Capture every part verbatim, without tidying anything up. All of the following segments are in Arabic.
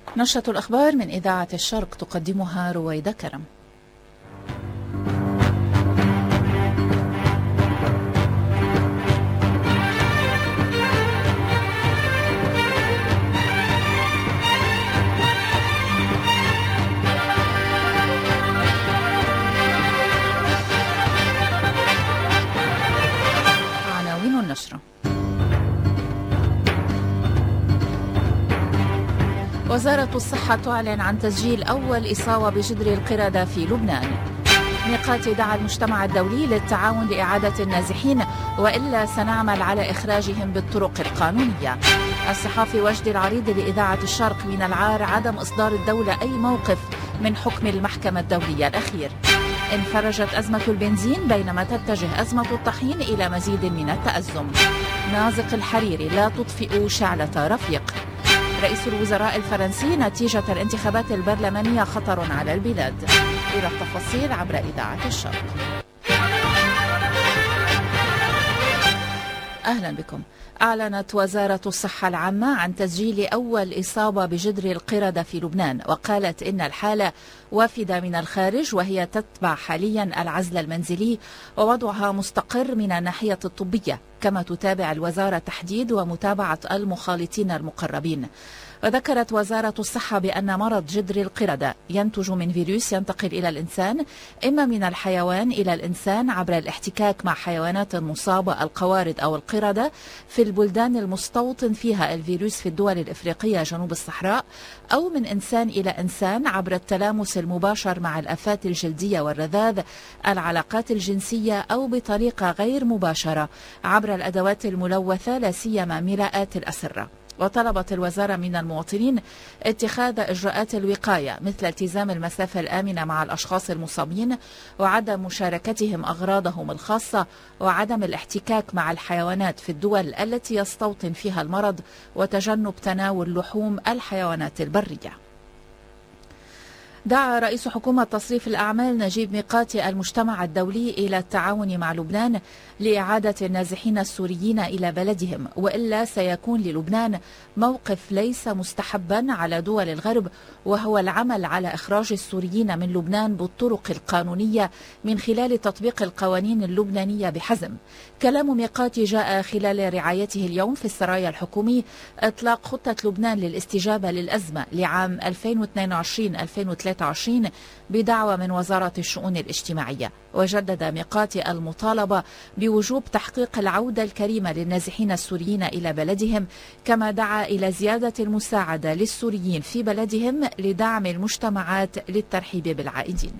نشرة الأخبار من إذاعة الشرق تقدمها رويدة كرم. عناوين النشرة: وزارة الصحة تعلن عن تسجيل أول إصابة بجدري القردة في لبنان. ميقاتي دعا المجتمع الدولي للتعاون لإعادة النازحين وإلا سنعمل على إخراجهم بالطرق القانونية. الصحافي وجدي العريضي لإذاعة الشرق: من العار عدم إصدار الدولة أي موقف من حكم المحكمة الدولية الأخير. انفرجت أزمة البنزين بينما تتجه أزمة الطحين إلى مزيد من التأزم. نازق الحريري: لا تطفئوا شعلة رفيق. رئيس الوزراء الفرنسي: نتيجة الانتخابات البرلمانية خطر على البلاد. إلى التفاصيل عبر إذاعة الشرق. أهلا بكم. أعلنت وزارة الصحة العامة عن تسجيل أول إصابة بجدري القردة في لبنان، وقالت إن الحالة وافدة من الخارج وهي تتبع حاليا العزل المنزلي ووضعها مستقر من الناحية الطبية، كما تتابع الوزارة تحديد ومتابعة المخالطين المقربين. وذكرت وزارة الصحة بأن مرض جدري القردة ينتج من فيروس ينتقل إلى الإنسان إما من الحيوان إلى الإنسان عبر الاحتكاك مع حيوانات مصابة القوارض أو القردة في البلدان المستوطن فيها الفيروس في الدول الإفريقية جنوب الصحراء، أو من إنسان إلى إنسان عبر التلامس المباشر مع الآفات الجلدية والرذاذ، العلاقات الجنسية، أو بطريقة غير مباشرة عبر الأدوات الملوثة لا سيما مراءات الأسرة. وطلبت الوزارة من المواطنين اتخاذ إجراءات الوقاية مثل التزام المسافة الآمنة مع الأشخاص المصابين وعدم مشاركتهم أغراضهم الخاصة وعدم الاحتكاك مع الحيوانات في الدول التي يستوطن فيها المرض وتجنب تناول لحوم الحيوانات البرية. دعا رئيس حكومة تصريف الأعمال نجيب ميقاتي المجتمع الدولي إلى التعاون مع لبنان لإعادة النازحين السوريين إلى بلدهم، وإلا سيكون للبنان موقف ليس مستحبا على دول الغرب، وهو العمل على إخراج السوريين من لبنان بالطرق القانونية من خلال تطبيق القوانين اللبنانية بحزم. كلام ميقاتي جاء خلال رعايته اليوم في السرايا الحكومي إطلاق خطة لبنان للاستجابة للأزمة لعام ألفين واثنين وعشرين ألفين وثلاثة وعشرين بدعوة من وزارة الشؤون الاجتماعية. وجدد ميقاتي المطالبة بوجوب تحقيق العودة الكريمة للنازحين السوريين إلى بلدهم، كما دعا إلى زيادة المساعدة للسوريين في بلدهم لدعم المجتمعات للترحيب بالعائدين.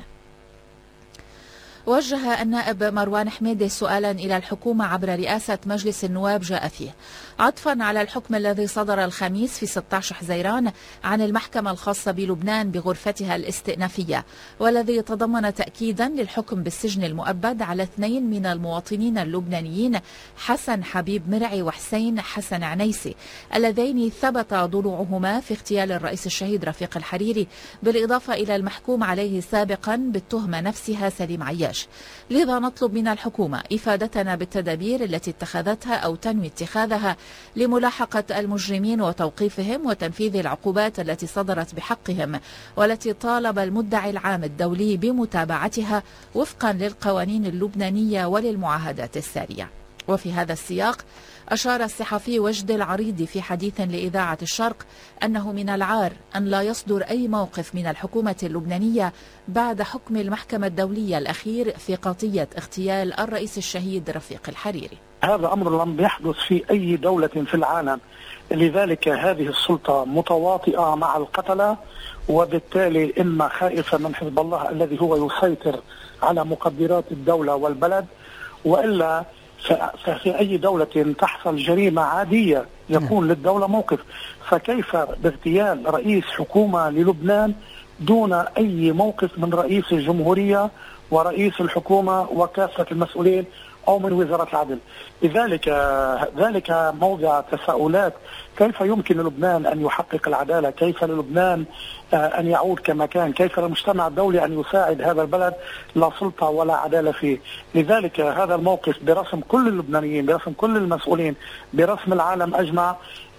وجه النائب مروان حميدة سؤالا إلى الحكومة عبر رئاسة مجلس النواب جاء فيه عطفا على الحكم الذي صدر الخميس في ستة عشر حزيران عن المحكمة الخاصة بلبنان بغرفتها الاستئنافية، والذي تضمن تأكيدا للحكم بالسجن المؤبد على اثنين من المواطنين اللبنانيين، حسن حبيب مرعي وحسين حسن عنيسي، اللذين ثبت ضلوعهما في اغتيال الرئيس الشهيد رفيق الحريري، بالإضافة إلى المحكوم عليه سابقا بالتهمة نفسها سليم عياش. لذا نطلب من الحكومة إفادتنا بالتدابير التي اتخذتها أو تنوي اتخاذها لملاحقة المجرمين وتوقيفهم وتنفيذ العقوبات التي صدرت بحقهم، والتي طالب المدعي العام الدولي بمتابعتها وفقا للقوانين اللبنانية وللمعاهدات السارية. وفي هذا السياق أشار الصحفي وجدي العريضي في حديث لإذاعة الشرق أنه من العار أن لا يصدر أي موقف من الحكومة اللبنانية بعد حكم المحكمة الدولية الأخير في قضية اغتيال الرئيس الشهيد رفيق الحريري. هذا أمر لم يحدث في أي دولة في العالم، لذلك هذه السلطة متواطئة مع القتلة، وبالتالي إما خائفة من حزب الله الذي هو يسيطر على مقدرات الدولة والبلد، وإلا ففي أي دولة تحصل جريمة عادية يكون للدولة موقف. فكيف باغتيال رئيس حكومة للبنان دون أي موقف من رئيس الجمهورية ورئيس الحكومة وكافة المسؤولين أو من وزارة العدل؟ لذلك ذلك موضع تساؤلات. كيف يمكن للبنان أن يحقق العدالة؟ كيف للبنان أن يعود كما كان؟ كيف للمجتمع الدولي أن يساعد هذا البلد لا سلطة ولا عدالة فيه؟ لذلك هذا الموقف برسم كل اللبنانيين، برسم كل المسؤولين، برسم العالم أجمع،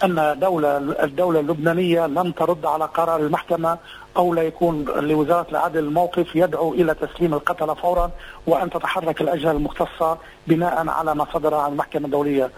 أن دولة الدولة اللبنانية لم ترد على قرار المحكمة، أو لا يكون لوزارة العدل الموقف يدعو إلى تسليم القتلة فورا، وأن تتحرك الأجهزة المختصة بناء على ما صدر عن المحكمة الدولية.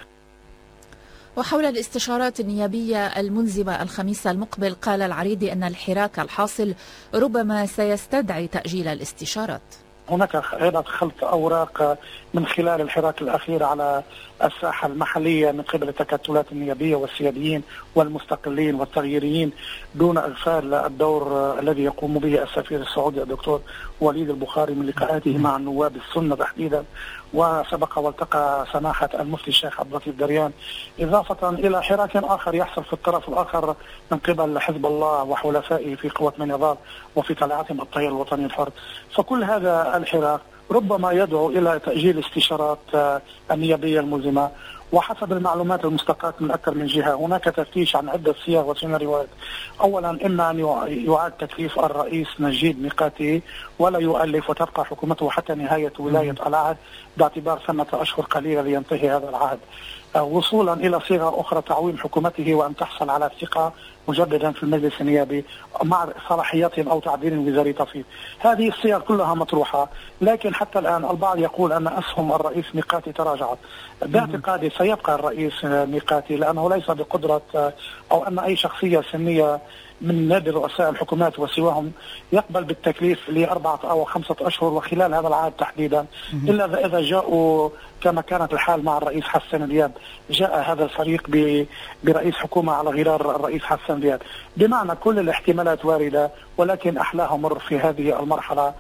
وحول الاستشارات النيابية الملزمة الخميس المقبل، قال العريضي أن الحراك الحاصل ربما سيستدعي تأجيل الاستشارات. هناك أيضا خلط أوراق من خلال الحراك الأخير على الساحة المحلية من قبل التكتلات النيابية والسياديين والمستقلين والتغييريين، دون إغفال الدور الذي يقوم به السفير السعودي الدكتور وليد البخاري من لقاءاته مع النواب السنة تحديدا، وسبق والتقى سماحة المفتي الشيخ عبد اللطيف دريان، إضافة إلى حراك آخر يحصل في الطرف الآخر من قبل حزب الله وحلفائه في قوة من يضال وفي طلعتهم التيار الوطني الحر. فكل هذا الحراك ربما يدعو إلى تأجيل استشارات النيابية الملزمة. وحسب المعلومات المستقاة من أكثر من جهة هناك تفتيش عن عدة صيغ وسيناريوهات. أولا، إما أن يعاد تكليف الرئيس نجيب ميقاتي ولا يؤلف وتبقى حكومته حتى نهاية ولاية العهد، باعتبار ثمة أشهر قليلة لينتهي هذا العهد، وصولا إلى صيغة أخرى تعويم حكومته وأن تحصل على الثقة مجددا في المجلس النيابي مع صلاحيات أو تعديل وزاري طفيف. هذه الصيغ كلها مطروحة، لكن حتى الآن البعض يقول أن أسهم الرئيس ميقاتي تراجعت. باعتقادي سيبقى الرئيس ميقاتي، لأنه ليس بقدرة أو أن أي شخصية سنية من نادر رؤساء الحكومات وسواهم يقبل بالتكليف لأربعة أو خمسة أشهر وخلال هذا العهد تحديدا، إلا إذا جاءوا كما كانت الحال مع الرئيس حسن دياب، جاء هذا الفريق برئيس حكومة على غرار الرئيس حسن دياب. بمعنى كل الاحتمالات واردة، ولكن أحلاها مر في هذه المرحلة.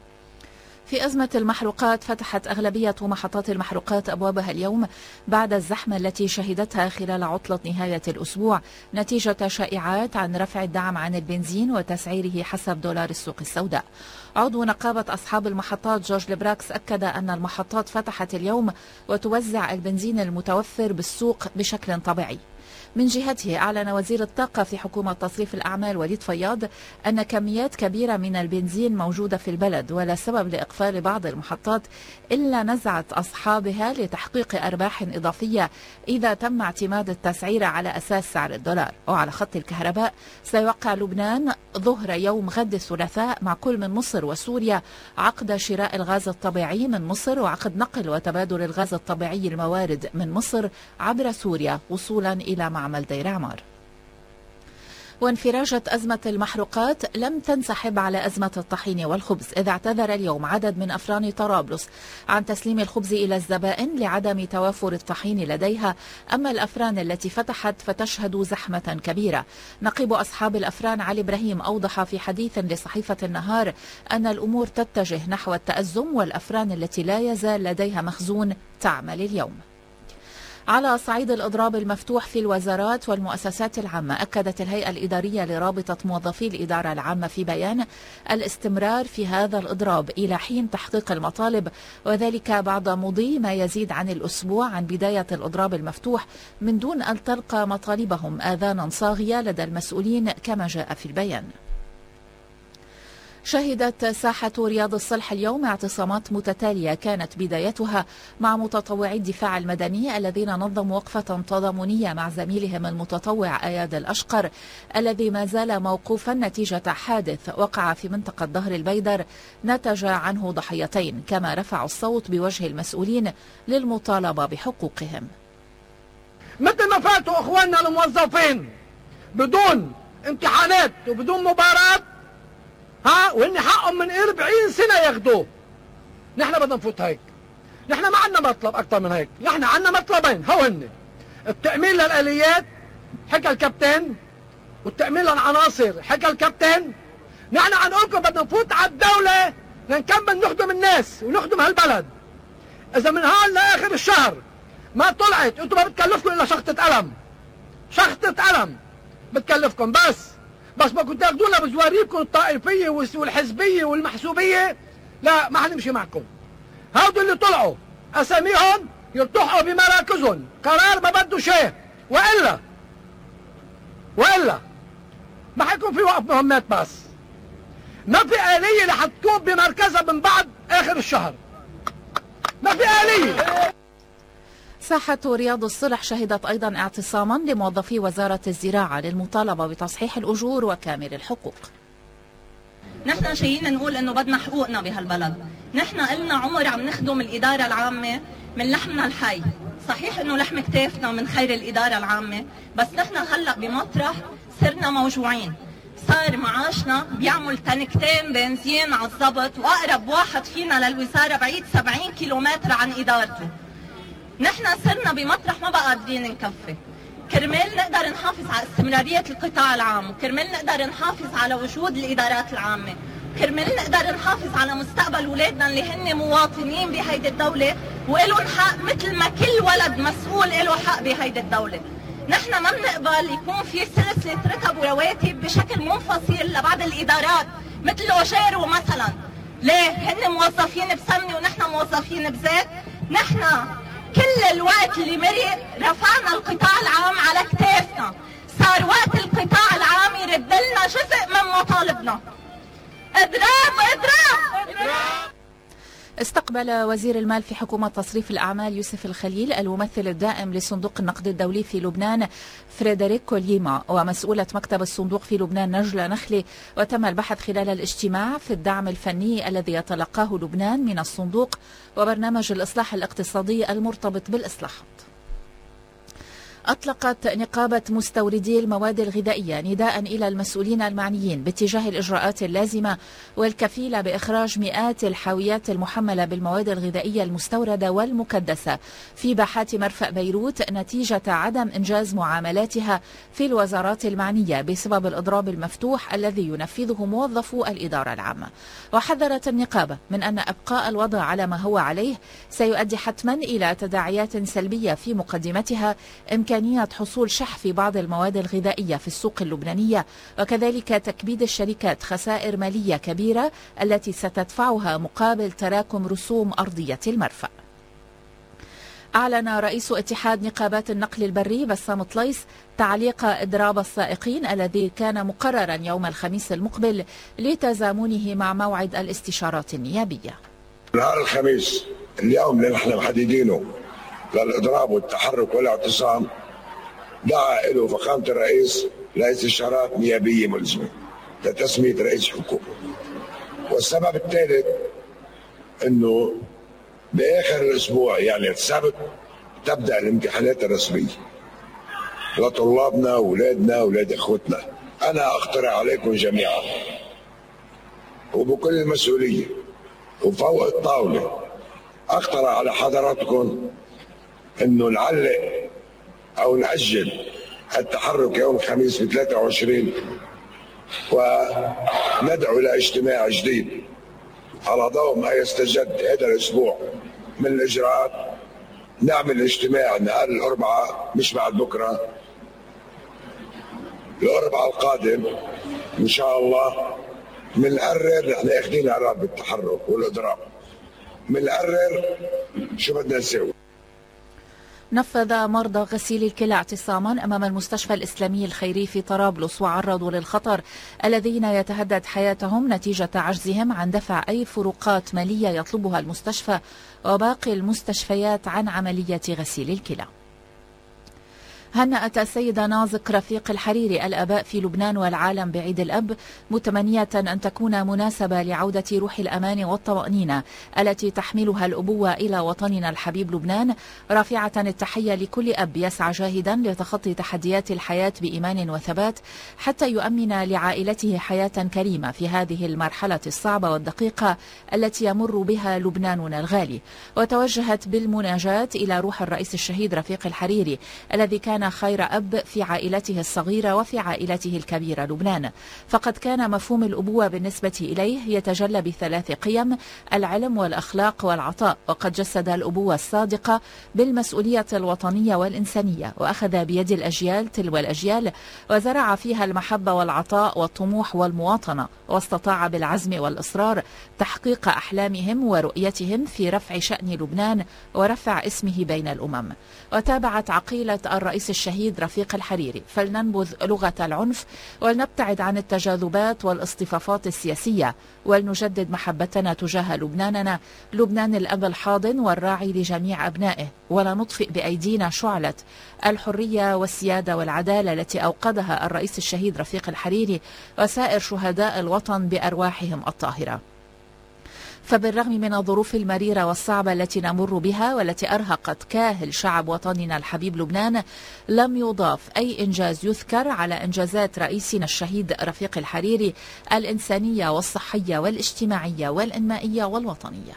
في أزمة المحروقات، فتحت أغلبية محطات المحروقات أبوابها اليوم بعد الزحمة التي شهدتها خلال عطلة نهاية الأسبوع نتيجة شائعات عن رفع الدعم عن البنزين وتسعيره حسب دولار السوق السوداء. عضو نقابة أصحاب المحطات جورج لبراكس أكد أن المحطات فتحت اليوم وتوزع البنزين المتوفر بالسوق بشكل طبيعي. من جهته أعلن وزير الطاقة في حكومة تصريف الأعمال وليد فياض أن كميات كبيرة من البنزين موجودة في البلد، ولا سبب لإقفال بعض المحطات إلا نزعة أصحابها لتحقيق أرباح إضافية إذا تم اعتماد التسعير على أساس سعر الدولار. وعلى خط الكهرباء، سيوقع لبنان ظهر يوم غد الثلاثاء مع كل من مصر وسوريا عقد شراء الغاز الطبيعي من مصر وعقد نقل وتبادل الغاز الطبيعي الموارد من مصر عبر سوريا وصولا إلى معمل دير عمار. وانفراجة أزمة المحروقات لم تنسحب على أزمة الطحين والخبز، إذ اعتذر اليوم عدد من أفران طرابلس عن تسليم الخبز إلى الزبائن لعدم توافر الطحين لديها، أما الأفران التي فتحت فتشهد زحمة كبيرة. نقيب أصحاب الأفران علي إبراهيم أوضح في حديث لصحيفة النهار أن الأمور تتجه نحو التأزم، والأفران التي لا يزال لديها مخزون تعمل اليوم. على صعيد الإضراب المفتوح في الوزارات والمؤسسات العامة، أكدت الهيئة الإدارية لرابطة موظفي الإدارة العامة في بيان الاستمرار في هذا الإضراب إلى حين تحقيق المطالب، وذلك بعد مضي ما يزيد عن الأسبوع عن بداية الإضراب المفتوح من دون أن تلقى مطالبهم آذانا صاغية لدى المسؤولين كما جاء في البيان. شهدت ساحة رياض الصلح اليوم اعتصامات متتالية كانت بدايتها مع متطوعي الدفاع المدني الذين نظموا وقفة تضامنية مع زميلهم المتطوع أياد الأشقر الذي ما زال موقوفا نتيجة حادث وقع في منطقة ظهر البيدر نتج عنه ضحيتين، كما رفعوا الصوت بوجه المسؤولين للمطالبة بحقوقهم. مثل ما فاتوا اخواننا الموظفين بدون امتحانات وبدون مباراة، ها وهن حقهم من أربعين سنة ياخدوه. نحن بدنا نفوت هيك. نحن ما عندنا مطلب أكثر من هيك، نحن عندنا مطلبين هو هن التأمين للآليات حكى الكابتن، والتأمين للعناصر حكى الكابتن. نحن عن نقولكم بدنا نفوت على الدولة لنكمل نخدم الناس ونخدم هالبلد. إذا من هون لآخر الشهر ما طلعت أنتم ما بتكلفكم إلا شخطة قلم. شخطة قلم بتكلفكم بس. بس ما كنت تاخذونا بزواريكم الطائفيه والحزبيه والمحسوبيه، لا ما حنمشي معكم. هودول اللي طلعوا اساميهم يرتحوا بمراكزهم، قرار ما بده شيء، والا والا ما حيكون في وقف مهمات. بس ما في آلية رح تكون بمركزها من بعد آخر الشهر، ما في آلية. ساحة رياض الصلح شهدت أيضا اعتصاما لموظفي وزارة الزراعة للمطالبة بتصحيح الأجور وكامل الحقوق. نحن جايين نقول انه بدنا حقوقنا بهالبلد، نحن قلنا عمر عم نخدم الإدارة العامة من لحمنا الحي، صحيح انه لحم كتافنا من خير الإدارة العامة، بس نحن هلا بمطرح صرنا موجوعين، صار معاشنا بيعمل تنكتين بنزين على الضبط، واقرب واحد فينا للوزارة بعيد سبعين كيلومتر عن إدارته. نحن صرنا بمطرح ما بقى قادرين نكفي، كرمال نقدر نحافظ على استمرارية القطاع العام، وكرمال نقدر نحافظ على وجود الإدارات العامة، كرمال نقدر نحافظ على مستقبل أولادنا اللي هن مواطنين بهيدي الدولة وإلهم حق مثل ما كل ولد مسؤول له حق بهيدي الدولة. نحن ما بنقبل يكون في سلسلة رتب ورواتب بشكل منفصل لبعض الإدارات مثل أوجيرو مثلا. ليه؟ هن موظفين بسمنة ونحن موظفين بزيت. نحن كل الوقت اللي مرق رفعنا القطاع العام على كتافنا، صار وقت القطاع العام يرد لنا جزء من مطالبنا. اضراب اضراب اضراب. استقبل وزير المال في حكومة تصريف الأعمال يوسف الخليل الممثل الدائم لصندوق النقد الدولي في لبنان فريدريك كوليما ومسؤولة مكتب الصندوق في لبنان نجلة نخلي، وتم البحث خلال الاجتماع في الدعم الفني الذي يتلقاه لبنان من الصندوق وبرنامج الإصلاح الاقتصادي المرتبط بالإصلاحات. أطلقت نقابة مستوردي المواد الغذائية نداء إلى المسؤولين المعنيين باتجاه الإجراءات اللازمة والكفيلة بإخراج مئات الحاويات المحملة بالمواد الغذائية المستوردة والمكدسة في باحات مرفأ بيروت نتيجة عدم إنجاز معاملاتها في الوزارات المعنية بسبب الإضراب المفتوح الذي ينفذه موظفو الإدارة العامة. وحذرت النقابة من أن إبقاء الوضع على ما هو عليه سيؤدي حتما إلى تداعيات سلبية في مقدمتها إمكانية حصول شح في بعض المواد الغذائية في السوق اللبنانية، وكذلك تكبيد الشركات خسائر مالية كبيرة التي ستدفعها مقابل تراكم رسوم أرضية المرفأ. أعلن رئيس اتحاد نقابات النقل البري بسام طليس تعليق إضراب السائقين الذي كان مقررا يوم الخميس المقبل لتزامنه مع موعد الاستشارات النيابية. نهار الخميس اليوم اللي نحن محددينه للإضراب والتحرك والاعتصام دعا له فخامة الرئيس لاستشارات نيابية ملزمة لتسمية رئيس حكومة. والسبب الثالث انه باخر الاسبوع يعني السبت تبدا الامتحانات الرسميه لطلابنا واولادنا واولاد اخوتنا. انا اقترح عليكم جميعا وبكل المسؤوليه وفوق الطاوله اقترح على حضراتكم انه نعلق او ناجل التحرك يوم الخميس ب ثلاثة وعشرين وندعو الى اجتماع جديد على ضوء ما يستجد هذا الاسبوع من الاجراءات. نعمل اجتماع نهار الاربعاء مش بعد بكره، الاربعاء القادم ان شاء الله بنقرر نحن اخذين قرار بالتحرك والاضراب، بنقرر شو بدنا نسوي. نفذ مرضى غسيل الكلى اعتصاما أمام المستشفى الإسلامي الخيري في طرابلس وعرضوا للخطر الذين يتهدد حياتهم نتيجة عجزهم عن دفع أي فروقات مالية يطلبها المستشفى وباقي المستشفيات عن عملية غسيل الكلى. هنأت السيدة نازك رفيق الحريري الآباء في لبنان والعالم بعيد الأب، متمنية أن تكون مناسبة لعودة روح الأمان والطمأنينة التي تحملها الأبوة إلى وطننا الحبيب لبنان، رافعة التحية لكل أب يسعى جاهدا لتخطي تحديات الحياة بإيمان وثبات حتى يؤمن لعائلته حياة كريمة في هذه المرحلة الصعبة والدقيقة التي يمر بها لبناننا الغالي. وتوجهت بالمناجاة إلى روح الرئيس الشهيد رفيق الحريري الذي كان خير أب في عائلته الصغيرة وفي عائلته الكبيرة لبنان، فقد كان مفهوم الأبوة بالنسبة إليه يتجلى بثلاث قيم: العلم والأخلاق والعطاء، وقد جسد الأبوة الصادقة بالمسؤولية الوطنية والإنسانية، وأخذ بيد الأجيال تلو الأجيال وزرع فيها المحبة والعطاء والطموح والمواطنة، واستطاع بالعزم والإصرار تحقيق أحلامهم ورؤيتهم في رفع شأن لبنان ورفع اسمه بين الأمم. وتابعت عقيلة الرئيس الرئيس الشهيد رفيق الحريري: فلننبذ لغة العنف ولنبتعد عن التجاذبات والاصطفافات السياسية، ولنجدد محبتنا تجاه لبناننا، لبنان الأب الحاضن والراعي لجميع أبنائه، ولا نطفئ بأيدينا شعلة الحرية والسيادة والعدالة التي أوقدها الرئيس الشهيد رفيق الحريري وسائر شهداء الوطن بأرواحهم الطاهرة. فبالرغم من الظروف المريرة والصعبة التي نمر بها والتي أرهقت كاهل شعب وطننا الحبيب لبنان، لم يضاف أي إنجاز يذكر على إنجازات رئيسنا الشهيد رفيق الحريري الإنسانية والصحية والاجتماعية والإنمائية والوطنية.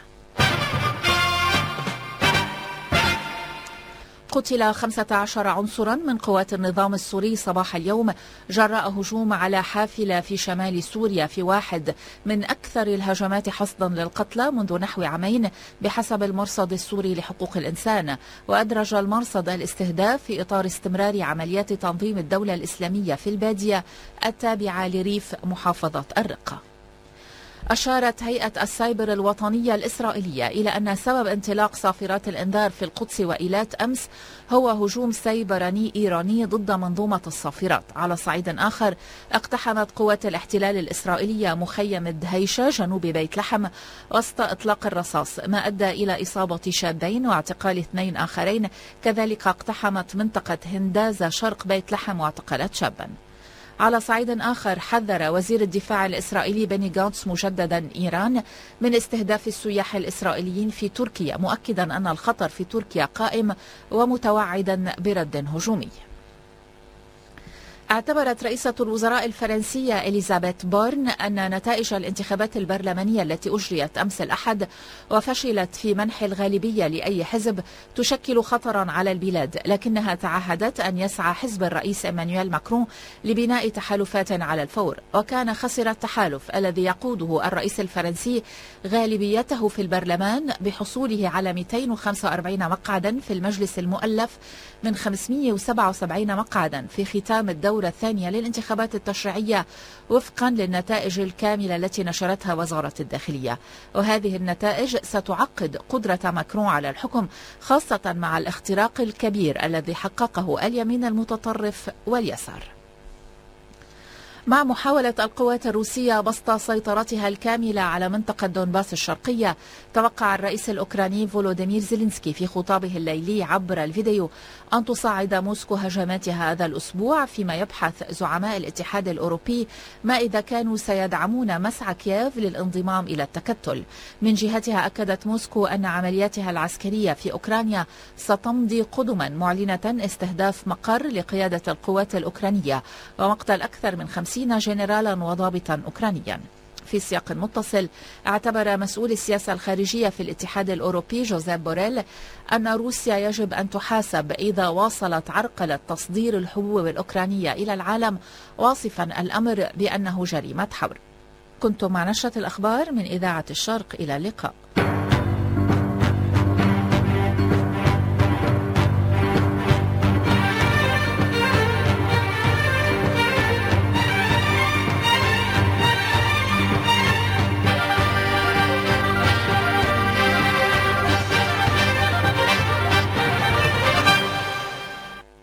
قتل خمسة عشر عنصرا من قوات النظام السوري صباح اليوم جراء هجوم على حافلة في شمال سوريا في واحد من أكثر الهجمات حصدا للقتلى منذ نحو عامين بحسب المرصد السوري لحقوق الإنسان. وأدرج المرصد الاستهداف في إطار استمرار عمليات تنظيم الدولة الإسلامية في البادية التابعة لريف محافظة الرقة. أشارت هيئة السايبر الوطنية الإسرائيلية إلى أن سبب انطلاق صافرات الإنذار في القدس وإيلات أمس هو هجوم سيبراني إيراني ضد منظومة الصافرات. على صعيد آخر، اقتحمت قوات الاحتلال الإسرائيلية مخيم الدهيشة جنوب بيت لحم وسط إطلاق الرصاص، ما أدى إلى إصابة شابين واعتقال اثنين آخرين. كذلك اقتحمت منطقة هندازة شرق بيت لحم واعتقلت شابا. على صعيد آخر، حذر وزير الدفاع الإسرائيلي بني غانتس مجددا إيران من استهداف السياح الإسرائيليين في تركيا، مؤكدا أن الخطر في تركيا قائم ومتوعدا برد هجومي. اعتبرت رئيسة الوزراء الفرنسية إليزابيث بورن أن نتائج الانتخابات البرلمانية التي أجريت أمس الأحد وفشلت في منح الغالبية لأي حزب تشكل خطرا على البلاد، لكنها تعهدت أن يسعى حزب الرئيس إيمانويل ماكرون لبناء تحالفات على الفور. وكان خسر التحالف الذي يقوده الرئيس الفرنسي غالبيته في البرلمان بحصوله على مئتين وخمسة وأربعين مقعدا في المجلس المؤلف من خمسمئة وسبعة وسبعين مقعدا في ختام الدورة الثانية للانتخابات التشريعية وفقا للنتائج الكاملة التي نشرتها وزارة الداخلية. وهذه النتائج ستعقد قدرة ماكرون على الحكم، خاصة مع الاختراق الكبير الذي حققه اليمين المتطرف واليسار. مع محاولة القوات الروسية بسط سيطرتها الكاملة على منطقة دونباس الشرقية، توقع الرئيس الأوكراني فولوديمير زيلينسكي في خطابه الليلي عبر الفيديو أن تصعد موسكو هجماتها هذا الأسبوع، فيما يبحث زعماء الاتحاد الأوروبي ما إذا كانوا سيدعمون مسعى كييف للانضمام إلى التكتل. من جهتها أكدت موسكو أن عملياتها العسكرية في أوكرانيا ستمضي قدما، معلنة استهداف مقر لقيادة القوات الأوكرانية ومقتل أكثر من خمسين جنرالا وضابطا أوكرانيا. في سياق متصل، اعتبر مسؤول السياسة الخارجية في الاتحاد الأوروبي جوزيب بوريل أن روسيا يجب أن تحاسب إذا واصلت عرقلة تصدير الحبوب الأوكرانية إلى العالم، واصفا الأمر بأنه جريمة حرب. كنتم مع نشرة الأخبار من إذاعة الشرق، إلى اللقاء.